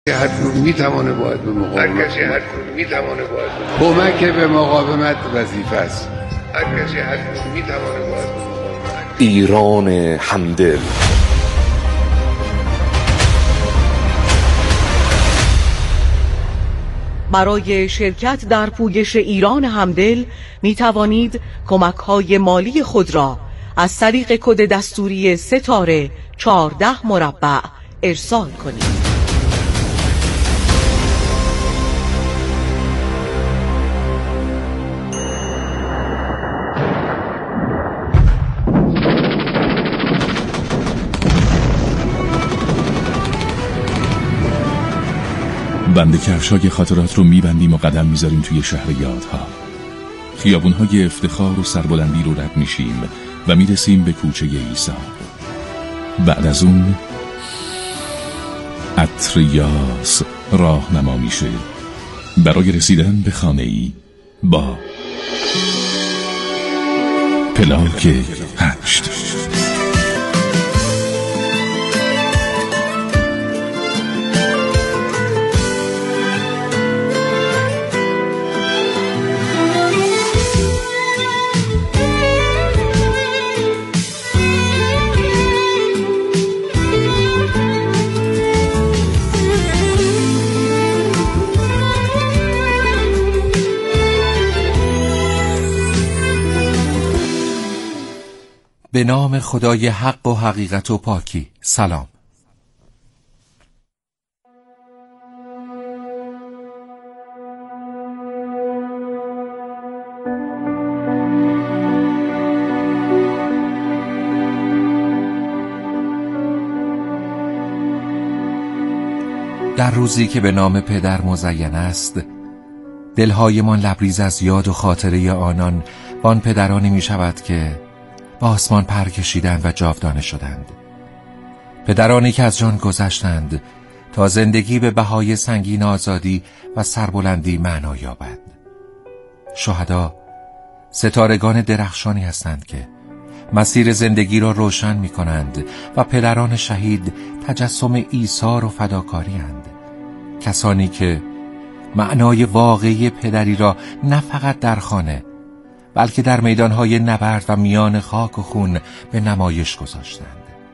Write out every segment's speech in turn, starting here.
هر کدوم میتونه باید به مقاومت کمک به مقاومت وظیفه است. ایران همدل. برای شرکت در پویش ایران همدل می توانید کمک‌های مالی خود را از طریق کد دستوری ستاره 14 ارسال کنید. بند کفشای خاطرات رو میبندیم و قدم میذاریم توی شهر یادها. خیابونهای افتخار و سربلندی رو رد میشیم و میرسیم به کوچه عیسی. بعد از اون عطر یاس راهنما میشه برای رسیدن به خانه‌ای با پلاک 8. به نام خدای حق و حقیقت و پاکی. سلام. در روزی که به نام پدر مزین است، دلهایمان لبریز از یاد و خاطره آنان و آن پدرانی می شود که با آسمان پر کشیدند و جاودانه شدند. پدرانی که از جان گذشتند تا زندگی به بهای سنگین آزادی و سربلندی معنا یابد. شهدا ستارگان درخشانی هستند که مسیر زندگی را روشن می کنند و پدران شهید تجسم ایثار و فداکاری اند. کسانی که معنای واقعی پدری را نه فقط در خانه بلکه در میدانهای نبرد و میان خاک و خون به نمایش گذاشتند.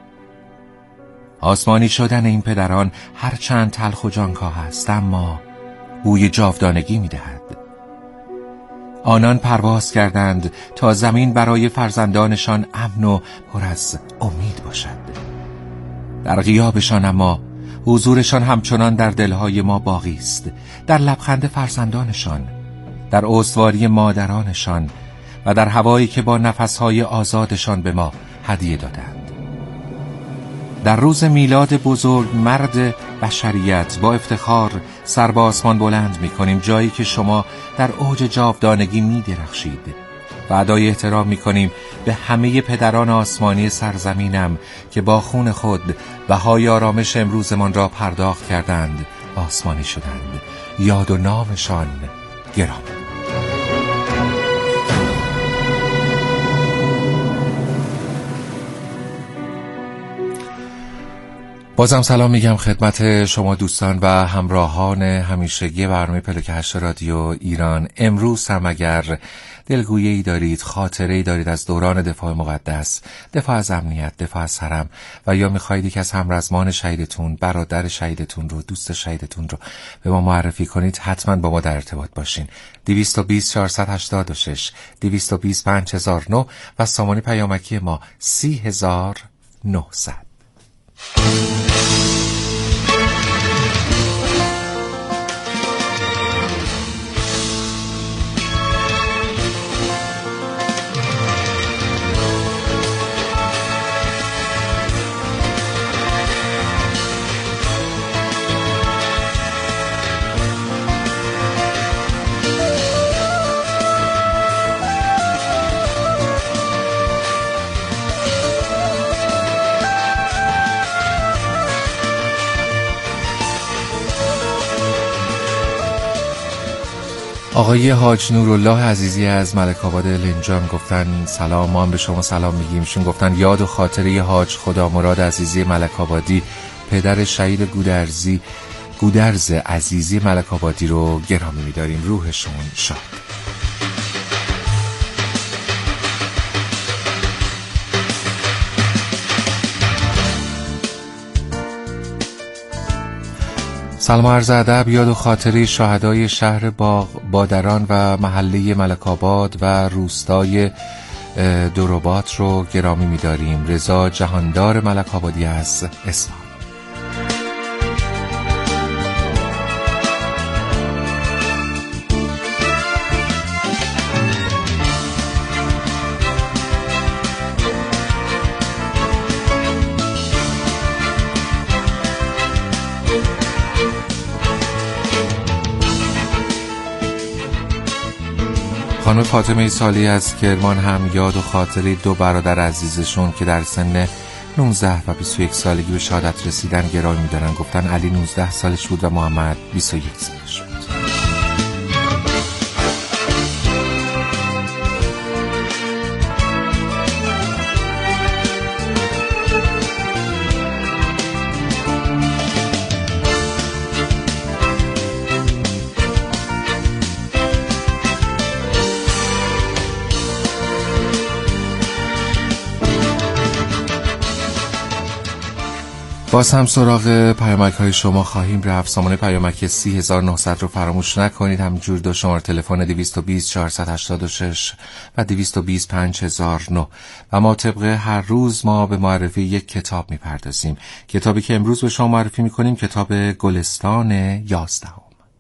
آسمانی شدن این پدران هرچند تلخ و جانکاه است، اما بوی جاودانگی می‌دهد. آنان پرواز کردند تا زمین برای فرزندانشان امن و پر از امید باشد. در غیابشان اما حضورشان همچنان در دلهای ما باقی است، در لبخند فرزندانشان، در استواری مادرانشان و در هوایی که با نفسهای آزادشان به ما هدیه دادند. در روز میلاد بزرگ مرد بشریت با افتخار سر به آسمان بلند می کنیم، جایی که شما در اوج جاودانگی می درخشید و ادای احترام می کنیم به همه پدران آسمانی سرزمینم که با خون خود بهای آرامش امروزمان را پرداخت کردند، آسمانی شدند. یاد و نامشان گرامی. بازم سلام میگم خدمت شما دوستان و همراهان همیشگی برنامه پلاک 8 رادیو ایران. امروز هم اگر دلگویه‌ای دارید، خاطره‌ای دارید از دوران دفاع مقدس، دفاع از امنیت، دفاع از حرم و یا می‌خواید یک از همرزمان شهیدتون، برادر شهیدتون رو، دوست شهیدتون رو به ما معرفی کنید، حتما با ما در ارتباط باشین. 220 486 220 5009 و سامانه پیامکی ما 30900. آقای حاج نورالله عزیزی از ملک آباد لنجان گفتن سلام، ما هم به شما سلام میگیم. شون گفتن یاد و خاطره حاج خدا مراد عزیزی ملک آبادی، پدر شهید گودرزی گودرز عزیزی ملک‌آبادی رو گرامی می‌داریم. روحشون شاد. سلام و عرض ادب. یاد و خاطره شهدای شهر بادران و محله ملک‌آباد و روستای دوربات رو گرامی می‌داریم. رضا جهاندار ملک‌آبادی از اصفهان. خانم فاطمه سالی از کرمان هم یاد و خاطره دو برادر عزیزشون که در سن 19 و 21 سالگی به شهادت رسیدن گرامی می‌دارن. گفتن علی 19 سالش بود و محمد 21 سالش بود. باز هم سراغ پیامک های شما خواهیم رفت. سامان پیامک 30900 رو فراموش نکنید. همینجور دو شماره تلفن 220 486 و 220 5009. و ما طبق هر روز ما به معرفی یک کتاب میپردازیم. کتابی که امروز به شما معرفی میکنیم کتاب گلستان 11.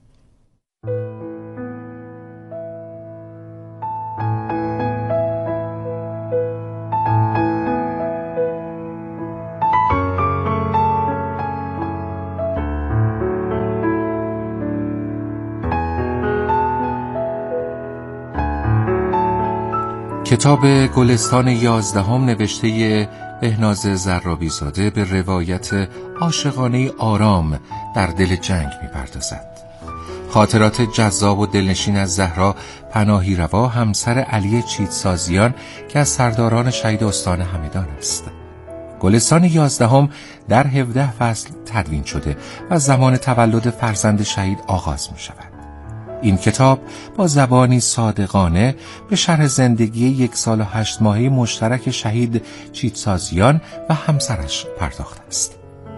کتاب گلستان 11 نوشته بهناز زرابی زاده به روایت عاشقانه آرام در دل جنگ می‌پردازد. خاطرات جذاب و دلنشین از زهرا پناهی روا، همسر علی چیتسازیان که از سرداران شهید استان همدان است. گلستان 11 در 17 فصل تدوین شده و زمان تولد فرزند شهید آغاز می‌شود. این کتاب با زبانی صادقانه به شرح زندگی 1 سال و 8 ماهه مشترک شهید چیتسازیان و همسرش پرداخته است.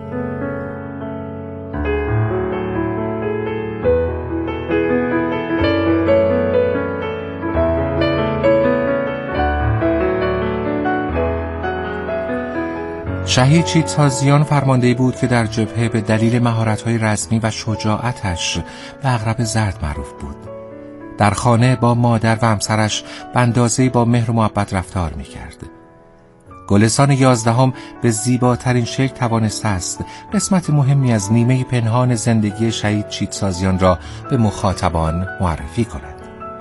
شهید چیتسازیان فرماندهی بود که در جبهه به دلیل مهارت‌های رزمی و شجاعتش به عقرب زرد معروف بود. در خانه با مادر و همسرش به اندازه‌ای با مهر و محبت رفتار می‌کرد. گلستان 11 به زیباترین شکل توانسته است قسمت مهمی از نیمه پنهان زندگی شهید چیتسازیان را به مخاطبان معرفی کند.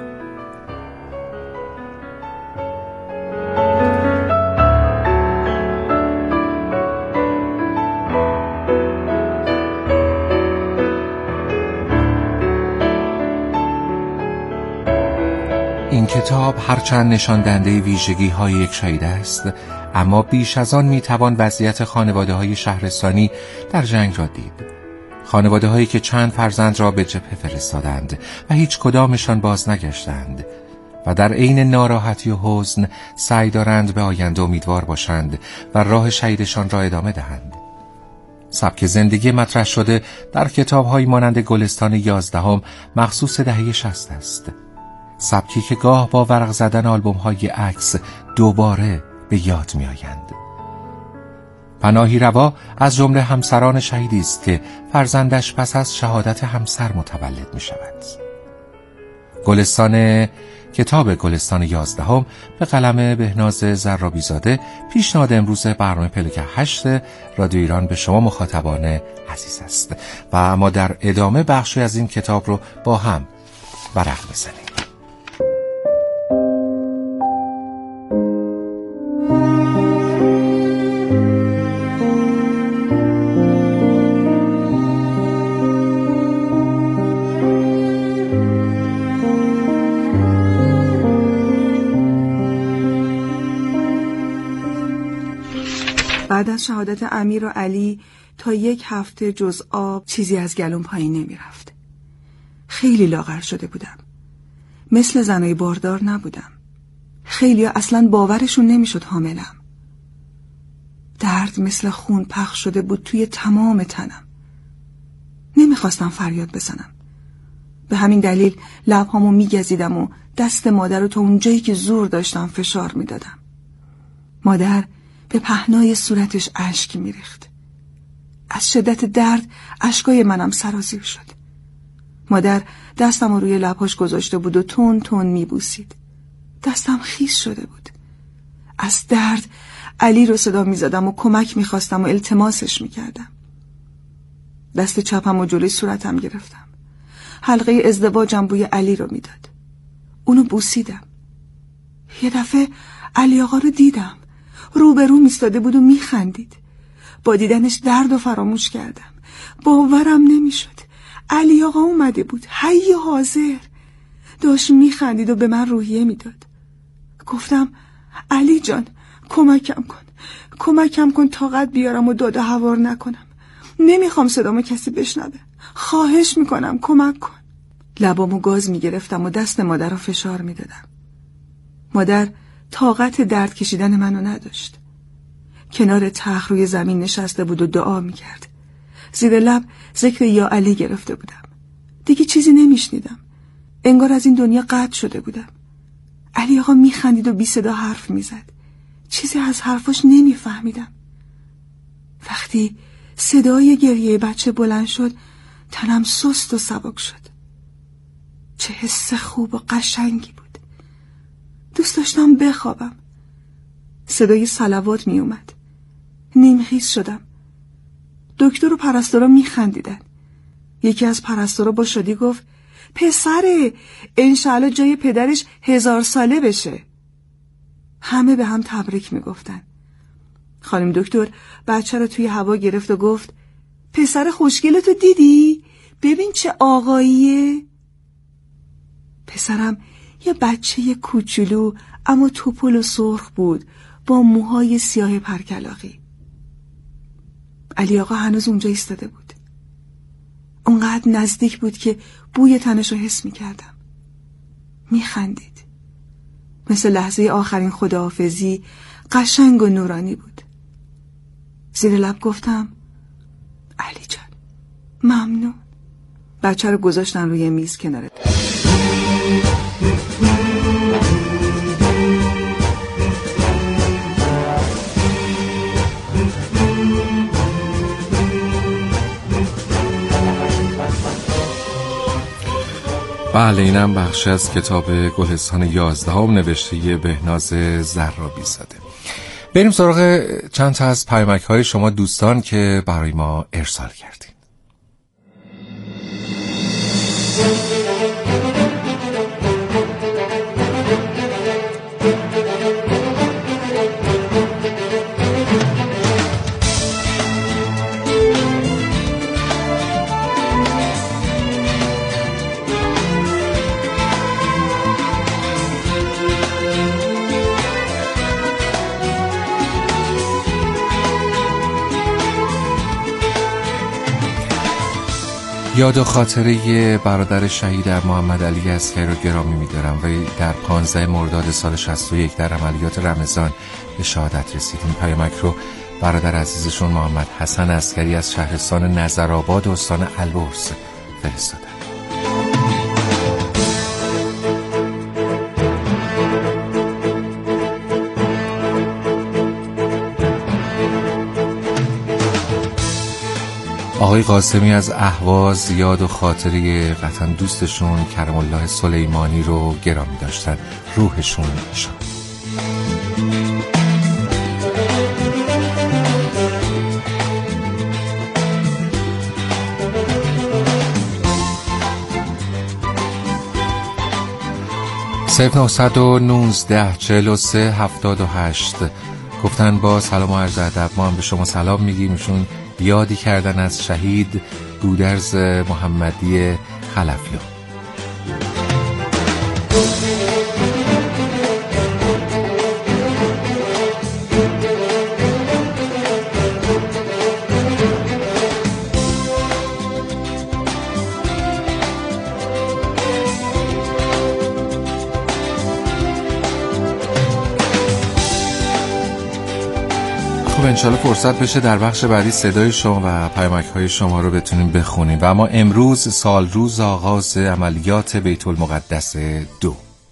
این کتاب هرچند نشان دهنده ویژگی های یک شهید است، اما بیش از آن میتوان وضعیت خانواده های شهرستانی در جنگ را دید. خانواده هایی که چند فرزند را به جبهه فرستادند و هیچ کدامشان باز نگشتند و در عین ناراحتی و حزن سعی دارند به آینده امیدوار باشند و راه شهیدشان را ادامه دهند. سبک زندگی مطرح شده در کتاب‌هایی مانند گلستان 11 مخصوص دهه 60 است. سبکی که گاه با ورق زدن آلبوم‌های عکس دوباره به یاد می‌آیند. پناهی روا از جمله همسران شهیدی است که فرزندش پس از شهادت همسر متولد می‌شود. کتاب گلستان 11 به قلم بهناز زرابی زاده، پیشنهاد امروز برنامه پلک 8 رادیو ایران به شما مخاطبان عزیز است و ما در ادامه بخشی از این کتاب رو با هم ورق بزنیم. بعد از شهادت امیر و علی تا 1 هفته جز آب چیزی از گلوم پایین نمی رفت. خیلی لاغر شده بودم. مثل زنای باردار نبودم. خیلیا اصلاً باورشون نمیشد حاملم. درد مثل خون پخش شده بود توی تمام تنم. نمیخواستم فریاد بزنم. به همین دلیل لبهامو میگزیدم و دست مادر رو تا اونجایی که زور داشتم فشار میدادم. مادر به پهنای صورتش اشک میریخت. از شدت درد اشکای منم سرازیر شد. مادر دستم رو روی لبهاش گذاشته بود و تون تون میبوسید. دستم خیس شده بود. از درد علی رو صدا میزدم و کمک میخواستم و التماسش میکردم. دست چپم و جلوی صورتم گرفتم. حلقه ازدواجم بوی علی رو میداد. اونو بوسیدم. یه دفعه علی آقا رو دیدم. روبرو میستاده بود و میخندید. با دیدنش درد و فراموش کردم. باورم نمیشد. علی آقا اومده بود. حی حاضر. داشت میخندید و به من روحیه میداد. گفتم علی جان کمکم کن طاقت بیارم و داده هوار نکنم. نمیخوام صدامو کسی بشنوه. خواهش میکنم کمک کن. لبامو گاز میگرفتم و دست مادر رو فشار میدادم. مادر طاقت درد کشیدن منو نداشت. کنار تخت روی زمین نشسته بود و دعا میکرد. زیر لب ذکر یا علی گرفته بودم. دیگه چیزی نمیشنیدم. انگار از این دنیا قطع شده بودم. علی آقا میخندید و بی صدا حرف میزد. چیزی از حرفاش نمیفهمیدم. وقتی صدای گریه بچه بلند شد تنم سست و سبک شد. چه حس خوب و قشنگی بود. دوست داشتم بخوابم. صدای صلوات می اومد. نیمخیز شدم. دکتر و پرستارا می خندیدن. یکی از پرستارا با شادی گفت پسره انشالله جای پدرش 1000 ساله بشه. همه به هم تبریک می گفتن. خانم دکتر بچه رو توی هوا گرفت و گفت پسر خوشگلتو دیدی؟ ببین چه آقاییه. پسرم یه بچه کوچولو اما توپل و سرخ بود با موهای سیاه پرکلاقی. علی آقا هنوز اونجا ایستاده بود. اونقدر نزدیک بود که بوی تنش رو حس می کردم. می خندید. مثل لحظه آخرین خداحافظی قشنگ و نورانی بود. زیر لب گفتم علی جان ممنون. بچه رو گذاشتن روی میز کنار در. بله اینم بخشی از کتاب گلستان 11 نوشته بهناز زرابی زاده. بریم سراغ چند تا از پیامک های شما دوستان که برای ما ارسال کردین. یاد و خاطره برادر شهید محمد علی عسکری رو گرامی می‌دارم و در 15 مرداد سال 61 در عملیات رمضان به شهادت رسید. این پیامک رو برادر عزیزشون محمد حسن عسکری از شهرستان نظرآباد استان البرز فرستادن. آقای قاسمی از اهواز یاد و خاطره وطن دوستشون کرم الله سلیمانی رو گرامی داشتن. روحشون شاد. صفر 919 43 78 گفتن با سلام و عرض ادب ما هم به شما سلام میگیم. ایشون یادی کردن از شهید گودرز محمدی خلفلو. خب انشالله فرصت بشه در بخش بعدی صدای شما و پیامک های شما رو بتونیم بخونیم. و اما امروز سال روز آغاز عملیات بیت المقدس 2.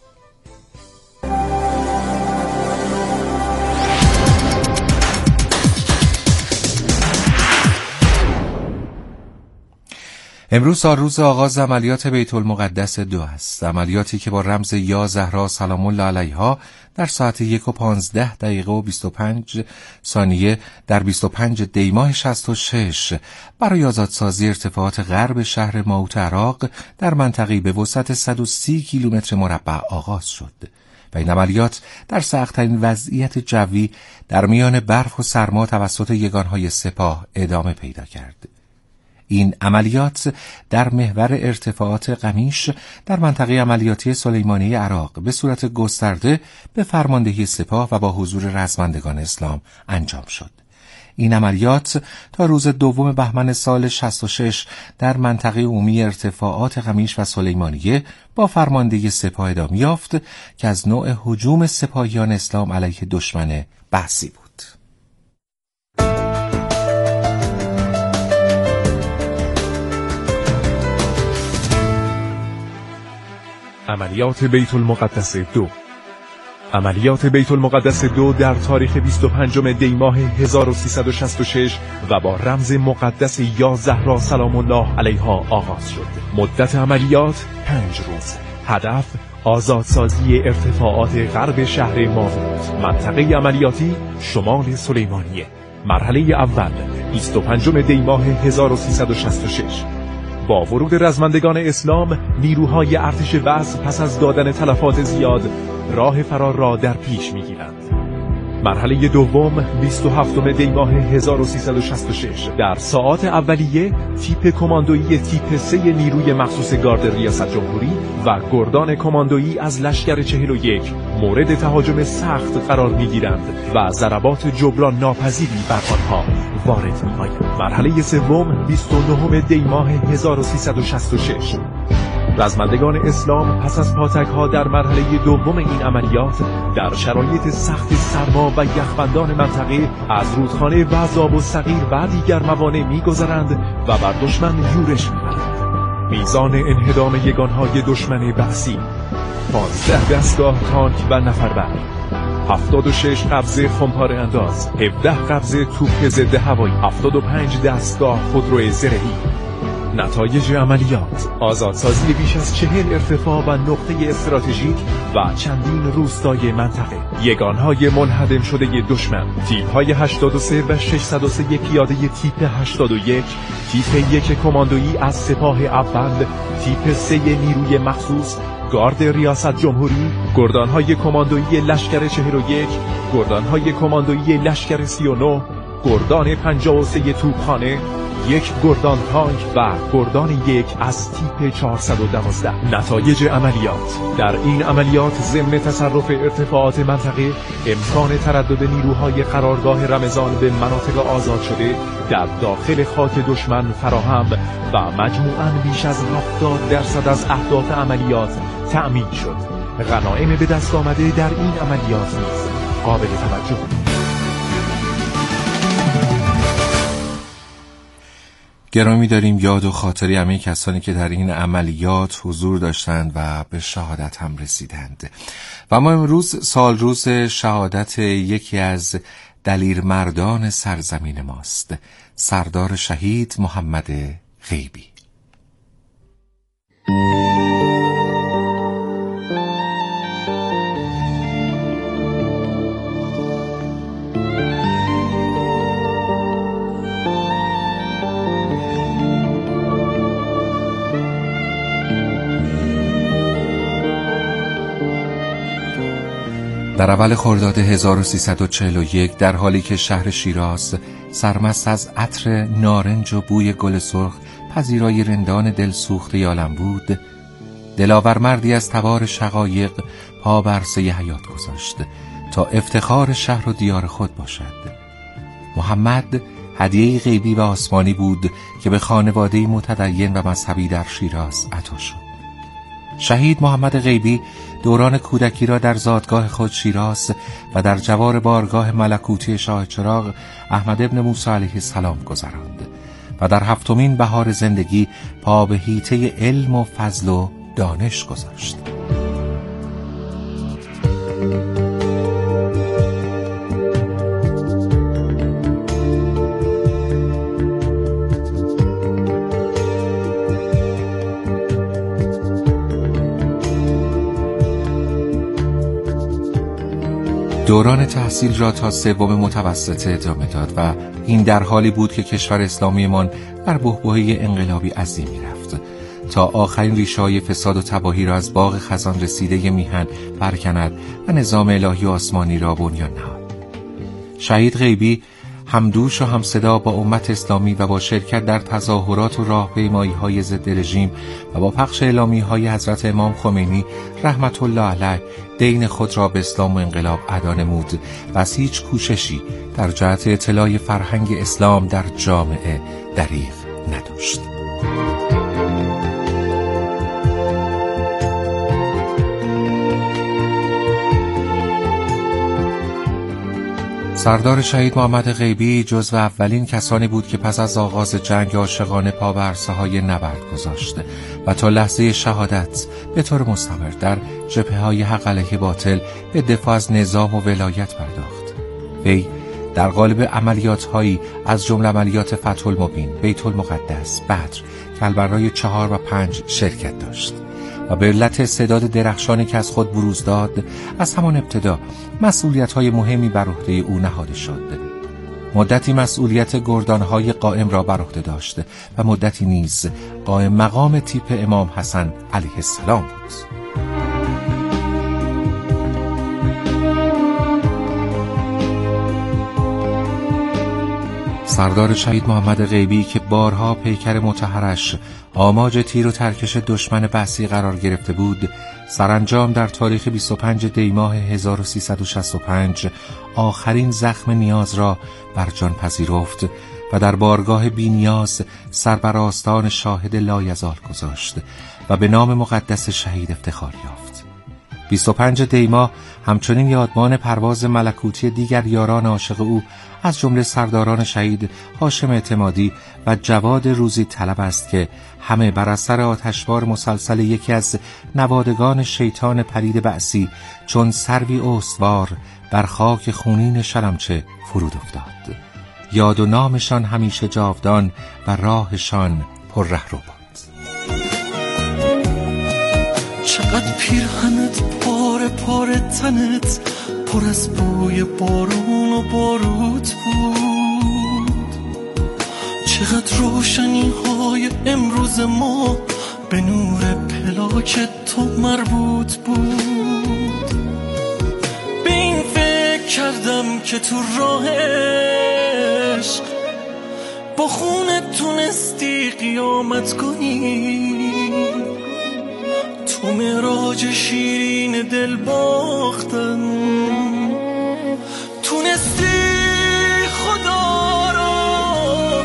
امروز سال روز آغاز عملیات بیت المقدس 2 است. عملیاتی که با رمز یا زهرا سلام الله علیها در ساعت 1:15 و 25 ثانیه در 25 دی ماه 66 برای آزادسازی ارتفاعات غرب شهر ماوت عراق در منطقه‌ای به وسعت 130 کیلومتر مربع آغاز شد و این عملیات در سخت‌ترین وضعیت جوی در میان برف و سرما توسط یگانهای سپاه ادامه پیدا کرد. این عملیات در محور ارتفاعات قمیش در منطقه عملیاتی سلیمانیه عراق به صورت گسترده به فرماندهی سپاه و با حضور رزمندگان اسلام انجام شد. این عملیات تا روز 2 بهمن سال 66 در منطقه عمومی ارتفاعات قمیش و سلیمانیه با فرماندهی سپاه ادامه یافت که از نوع هجوم سپاهیان اسلام علیه دشمن بحثی بود. عملیات بیت المقدس 2. عملیات بیت المقدس 2 در تاریخ 25 دی ماه 1366 و با رمز مقدس یا زهرا سلام الله علیها آغاز شد. مدت عملیات 5 روز. هدف آزادسازی ارتفاعات غرب شهر ماوت. منطقه عملیاتی شمال سلیمانیه. مرحله اول 25 دی ماه 1366. با ورود رزمندگان اسلام، نیروهای ارتش وصل پس از دادن تلفات زیاد راه فرار را در پیش می‌گیرند. مرحله دوم 27 دی ماه 1366 در ساعات اولیه تیپ کماندویی تیپ 3 نیروی مخصوص گارد ریاست جمهوری و گردان کماندویی از لشکر 41 مورد تهاجم سخت قرار می‌گیرند و ضربات جبران ناپذیری بر آنها وارد می‌آید. مرحله سوم 29 دی ماه 1366 رزمندگان اسلام پس از پاتک‌ها در مرحله دوم این عملیات در شرایط سخت سرما و یخبندان منطقه از رودخانه وزاب و صغیر و دیگر موانع می‌گذرند و بر دشمن یورش می‌برند. میزان انهدام یگانهای دشمن بحثی 15 دستگاه تانک و نفربر، 76 قبضه خمپاره انداز، 17 قبضه توپ ضد هوایی، 75 دستگاه خودرو زرهی. نتایج عملیات: آزادسازی بیش از 40 ارتفاع و نقطه استراتژیک و چندین روستای منطقه. یگانهای منهدم شده دشمن: تیپ‌های 83 و 603 پیاده تیپ 81، تیپ 1 کماندویی از سپاه اول، تیپ 3 نیروی مخصوص گارد ریاست جمهوری، گردانهای کماندویی لشکر 41، گردانهای کماندویی لشکر 39، گردان 53 توپخانه، یک گردان تانک و گردان 1 از تیپ 412. نتایج عملیات: در این عملیات ضمن تصرف ارتفاعات منطقه، امکان تردد نیروهای قرارگاه رمضان به مناطق آزاد شده در داخل خاک دشمن فراهم و مجموعاً بیش از 70% از اهداف عملیات تأمین شد. غنایم به دست آمده در این عملیات نیز قابل توجه. گرامی داریم یاد و خاطری همه کسانی که در این عملیات حضور داشتند و به شهادت هم رسیدند. و ما امروز سال روز شهادت یکی از دلیرمردان سرزمین ماست، سردار شهید محمد غیبی. در اول خرداد 1341 در حالی که شهر شیراز سرمست از عطر نارنج و بوی گل سرخ پذیرای رندان دلسوخته عالم بود، دلاور مردی از تبار شقایق پا بر عرصه حیات گذاشت تا افتخار شهر و دیار خود باشد. محمد هدیه غیبی و آسمانی بود که به خانواده متدین و مذهبی در شیراز عطا شد. شهید محمد غیبی دوران کودکی را در زادگاه خود شیراز و در جوار بارگاه ملکوتی شاه چراغ احمد ابن موسی علیه السلام گذراند و در 7مین بهار زندگی پا به حیطه علم و فضل و دانش گذاشت. دوران تحصیل را تا 3 متوسطه ادامه داد و این در حالی بود که کشور اسلامیمان بر بحبوحه انقلابی عظیم می‌رفت تا آخرین ریشه‌های فساد و تباهی را از باغ خزان رسیده میهن برکند و نظام الهی و آسمانی را بنیان نهاد. شهید غیبی همدوش و همصدا با امت اسلامی و با شرکت در تظاهرات و راهپیمایی‌های ضد رژیم و با پخش اعلامیه‌های حضرت امام خمینی رحمت الله علیه دین خود را به اسلام و انقلاب ادا نمود و از هیچ کوششی در جهت اطلاع فرهنگ اسلام در جامعه دریغ نداشت. سردار شهید محمد غیبی جزو اولین کسانی بود که پس از آغاز جنگ عاشقانه پا به عرصه‌های نبرد گذاشت و تا لحظه شهادت به طور مستمر در جبهه‌های حق علیه باطل به دفاع از نظام و ولایت پرداخت. وی در قالب عملیات‌هایی از جمله عملیات فتح المبین، بیت المقدس، بدر، کلبرای 4 و 5 شرکت داشت و به علت استعداد درخشانی که از خود بروز داد از همان ابتدا مسئولیت‌های مهمی بر عهده او نهاده شد. مدتی مسئولیت گردان‌های قائم را بر عهده داشت و مدتی نیز قائم مقام تیپ امام حسن علیه السلام بود. سردار شهید محمد غیبی که بارها پیکر مطهرش آماج تیر و ترکش دشمن بعثی قرار گرفته بود، سرانجام در تاریخ 25 دی ماه 1365 آخرین زخم نیاز را بر جان پذیرفت و در بارگاه بی نیاز سر بر آستان شاهد لایزال گذاشت و به نام مقدس شهید افتخار یافت. 25 دی ماه همچنین یادمان پرواز ملکوتی دیگر یاران عاشق او از جمله سرداران شهید هاشم اعتمادی و جواد روزی طلب است که همه بر اثر آتشبار مسلسل یکی از نوادگان شیطان پلید بعثی چون سروی استوار بر خاک خونین شلمچه فرود افتاد. یاد و نامشان همیشه جاودان و راهشان پر رهرو بود. چقدر پیرهنت پاره پاره تنت پر از بوی بارون و باروت بود، چقدر روشنی های امروز ما به نور پلاک تو مربوط بود. به این فکر کردم که تو راه عشق با خونت تونستی قیامت کنی، تو معراج شیرین دل باختن تونستی خدا را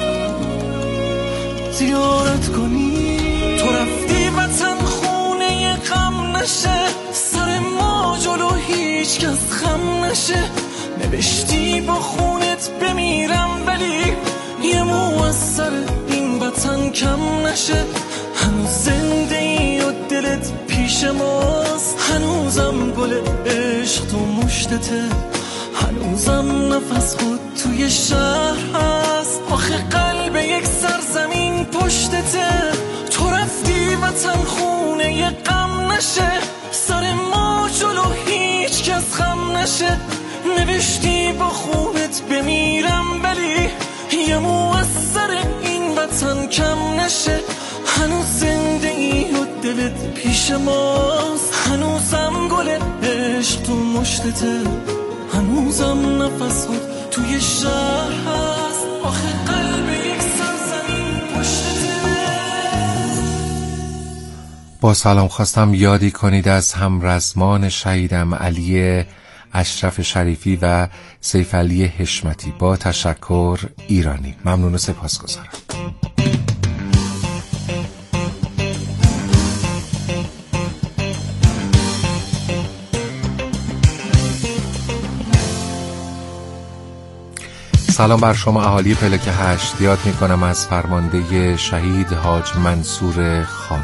زیارت کنی. تو رفتی وطن خونه غم نشه، سر ما جلو هیچ کس خم نشه. نوشتی با خونت بمیرم ولی یه مو از سر این وطن کم نشه. هنوز زنده ای و دلت پیش ماست، هنوزم گل عشق تو مشتته، هنوزم نفس خود توی شهر هست. آخه قلب یک سرزمین پشتته. تو رفتی وطن خونه ی غم نشه، سر ما جلو هیچ کس خم نشه. نوشتی با خونت بمیرم ولی یه مو از سر این وطن کم نشه. هنوز زنده ای و دلت پیش ماست، هنوزم گل عشق تو مشتته، هنوزم نفس خود توی شهر هست. آخه قلب یک سرزمین پشتته. با سلام خواستم یادی کنید از همرزمان شهیدم علی اشرف شریفی و سیف علی حشمتی. با تشکر ایرانی. ممنون و سپاسگزارم. سلام بر شما اهالی پلک 8. یاد میکنم از فرمانده شهید حاج منصور خادم.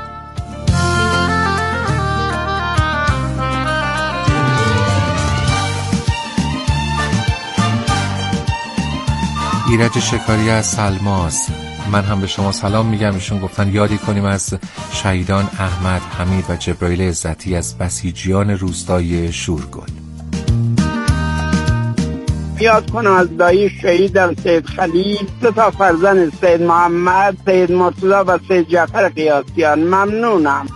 ایرج شکاری از سلماس. من هم به شما سلام میگم. ایشون گفتن یادی کنیم از شهیدان احمد، حمید و جبرائیل عزتی از بسیجیان روستای شورگل. یاد کنم از دایی شهیدم سید خلیل، 3 تا فرزند سید محمد، سید مرتضی و سید جعفر قیاسیان. ممنونم.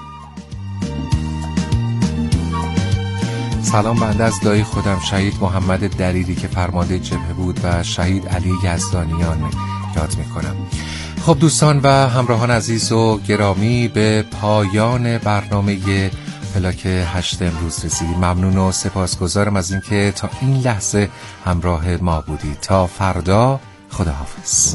سلام بنده از دایی خودم شهید محمد دریری که فرمانده جبهه بود و شهید علی یزدانیان یاد میکنم. خب دوستان و همراهان عزیز و گرامی، به پایان برنامه پلاک 8 امروز رسیدیم. ممنون و سپاسگزارم از اینکه تا این لحظه همراه ما بودید. تا فردا، خداحافظ.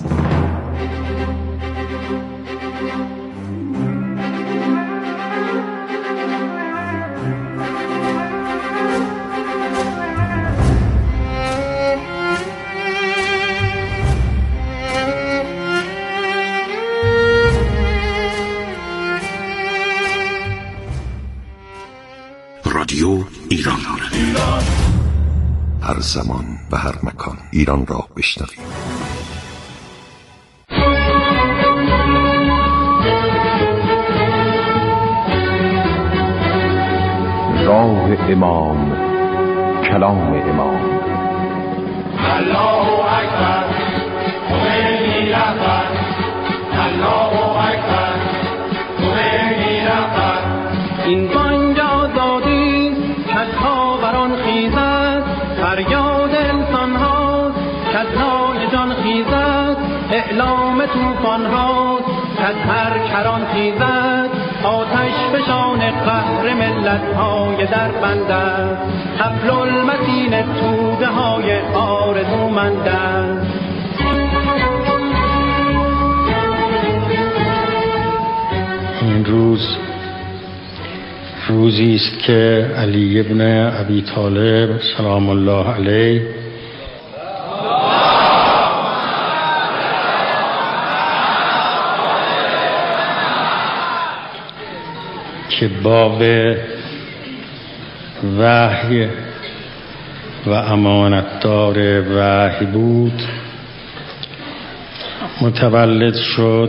رادیو ایران، هر زمان و هر مکان ایران را بشنوید. راه امام، کلام امام. الله اکبر، خمینی رهبر. الله اکبر، خمینی رهبر. این بانگ آزادی کز خاوران خیزد، فریاد انسان هاست کز نای جان خیزد. اعلام طوفان هاست کز هر کران خیزد. آتش فشان قهر ملت های در بند است، حبل المتین توده های آرزومند است. این روزی است که علی ابن ابی طالب سلام الله علیه که باب وحی و امانتدار وحی بود متولد شد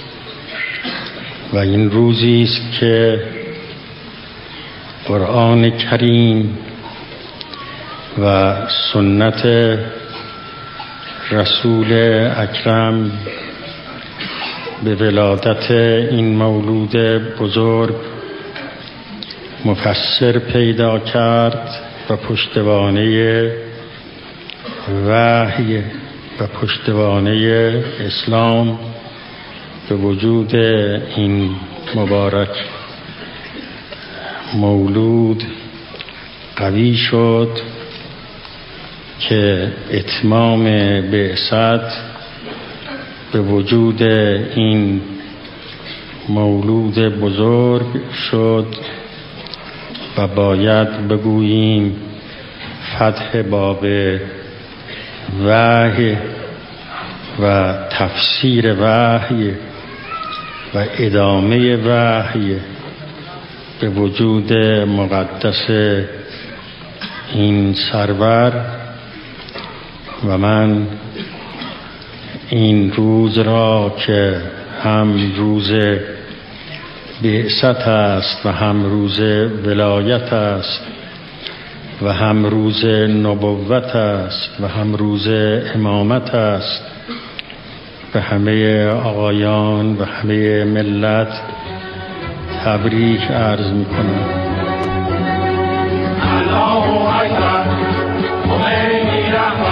و این روزی است که قرآن کریم و سنت رسول اکرم به ولادت این مولود بزرگ مفسر پیدا کرد و پشتوانه وحی و پشتوانه اسلام به وجود این مبارک مولود قوی شد که اتمام بعثت به وجود این مولود بزرگ شد و باید بگوییم فتح باب وحی و تفسیر وحی و ادامه وحی به وجود مقدس این سرور. و من این روز را که هم روز بعثت است و هم روز ولایت است و هم روز نبوت است و هم روز امامت است، به همه آقایان و همه ملت تبریک عرض می‌کنم. الله اکبر، خمینی رهبر.